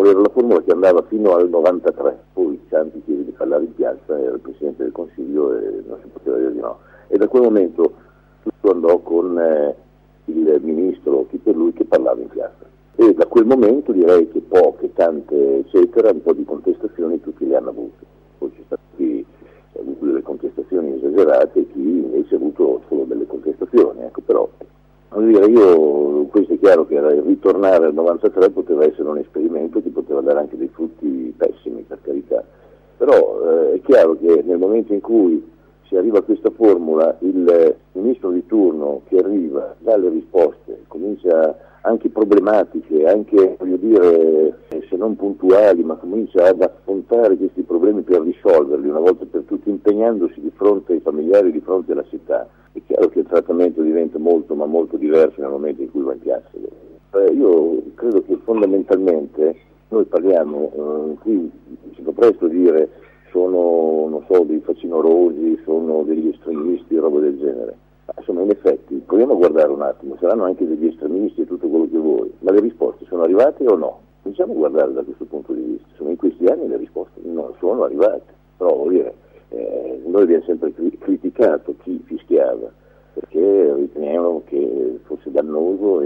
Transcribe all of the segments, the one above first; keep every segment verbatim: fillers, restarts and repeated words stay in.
formula era la formula che andava fino al novantatré, poi Ciampi chiese di parlare in piazza, era il Presidente del Consiglio e non si poteva dire di no. E da quel momento tutto andò con eh, il ministro, chi per lui, che parlava in piazza. E da quel momento direi che poche, tante, eccetera, un po' di contestazioni tutti le hanno avute. Poi c'è stato chi ha avuto delle contestazioni esagerate e chi invece ha avuto solo delle contestazioni, ecco, però voglio dire, io, questo è chiaro che ritornare al novantatré poteva essere un esperimento che poteva dare anche dei frutti pessimi, per carità, però eh, è chiaro che nel momento in cui si arriva a questa formula, il ministro di turno che arriva, dà le risposte, comincia anche problematiche, anche, voglio dire, se non puntuali, ma comincia ad affrontare questi problemi per risolverli una volta per tutte, impegnandosi di fronte ai familiari, di fronte alla città. È chiaro che il trattamento diventa molto, ma molto diverso nel momento in cui va in piazza. Eh, io credo che fondamentalmente noi parliamo, eh, qui si può presto dire sono, non so, dei facinorosi, sono degli estremisti, roba del genere. Ma, insomma, in effetti, proviamo a guardare un attimo, saranno anche degli estremisti e tutto quello che vuoi, ma le risposte sono arrivate o no? Cominciamo a guardare da questo punto di vista. Insomma, in questi anni le risposte non sono arrivate, però voglio dire, eh, noi abbiamo sempre criticato chi fischiava, perché riteniamo che fosse dannoso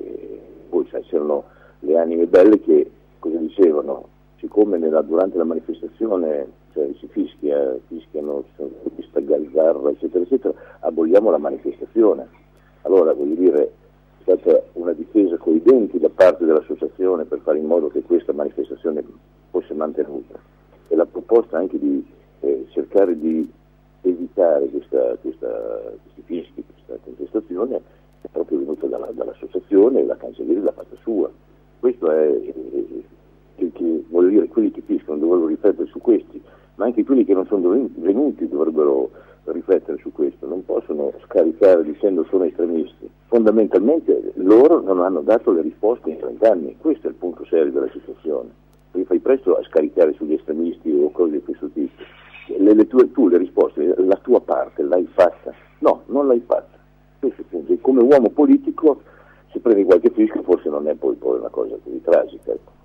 e poi sai, c'erano le anime belle che cosa dicevano? Siccome nella, durante la manifestazione cioè, si fischia, fischiano, ci sono questa gazzarra, eccetera, eccetera, aboliamo la manifestazione. Allora, voglio dire, è stata una difesa coi denti da parte dell'associazione per fare in modo che questa manifestazione fosse mantenuta. E la proposta anche di eh, cercare di evitare questa, questa, questi fischi, questa contestazione, è proprio venuta dalla, dall'associazione e la cancelliera l'ha fatta sua. Questo è... è Che, che, voglio dire, quelli che fiscano dovrebbero riflettere su questi, ma anche quelli che non sono venuti dovrebbero riflettere su questo, non possono scaricare dicendo sono estremisti. Fondamentalmente loro non hanno dato le risposte in trent'anni, questo è il punto serio della situazione. Perché fai presto a scaricare sugli estremisti o cose di questo tipo. Le, le tue, tu le risposte, la tua parte l'hai fatta? No, non l'hai fatta. Questo è il punto. E come uomo politico, se prendi qualche fischio forse non è poi, poi una cosa così tragica. Ecco.